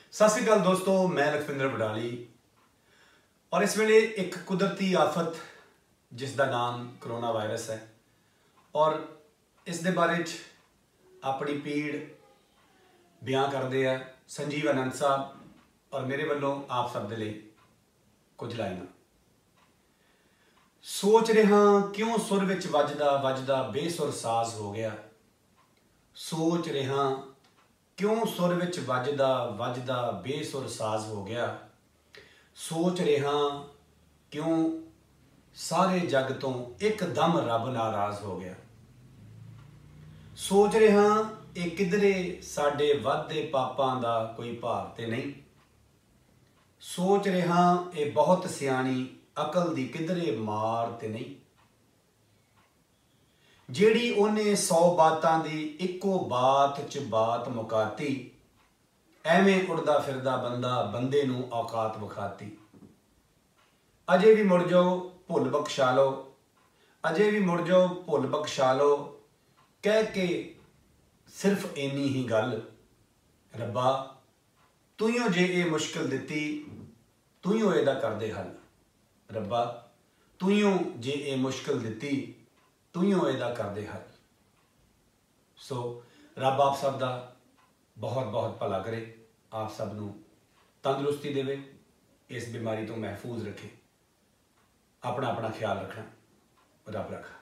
सत श्री अकाल दोस्तों, मैं लखविंदर बडाली और इस वेले एक कुदरती आफत जिसका नाम करोना वायरस है और इस दे बारे अपनी पीड़ बयान करते हैं संजीव आनंद साहब और मेरे वालों आप सब दे लिए कुछ लाइना। सोच रहा क्यों सुर विच वजदा वजदा बेसुर साज हो गया। सोच रहा क्यों सुर विच वजदा वजदा बेसुर साज हो गया। सोच रहा क्यों सारे जग तो एकदम रब नाराज हो गया। सोच रहा ये किधरे साडे वादे पापां दा कोई भार ते नहीं। सोच रहा ये बहुत सियाणी अकल दी किधरे मार ते नहीं। ਜਿਹੜੀ ਉਹਨੇ 100 ਬਾਤਾਂ ਦੀ ਇੱਕੋ ਬਾਤ 'ਚ ਬਾਤ ਮੁਕਾਤੀ, ਐਵੇਂ ਉੜਦਾ ਫਿਰਦਾ ਬੰਦਾ ਬੰਦੇ ਨੂੰ ਔਕਾਤ ਵਿਖਾਤੀ। ਅਜੇ ਵੀ ਮੁੜ ਜਾਓ ਭੁੱਲ ਬਖਸ਼ਾ ਲਓ, ਅਜੇ ਵੀ ਮੁੜ ਜਾਓ ਭੁੱਲ ਬਖਸ਼ਾ ਲਓ, ਕਹਿ ਕੇ ਸਿਰਫ ਇੰਨੀ ਹੀ ਗੱਲ, ਰੱਬਾ ਤੂੰ ਜੇ ਇਹ ਮੁਸ਼ਕਿਲ ਦਿੱਤੀ ਤੂੰ ਇਹਦਾ ਕਰਦੇ ਹੱਲ। ਰੱਬਾ ਤੂੰ ਜੇ ਇਹ ਮੁਸ਼ਕਿਲ ਦਿੱਤੀ तू ਇਹਦਾ ਕਰਦੇ हल। सो रब आप सब का बहुत बहुत भला करे, आप सब नूं तंदुरुस्ती देवे, इस बीमारी तो महफूज रखे। अपना अपना ख्याल रखना, रब रखा।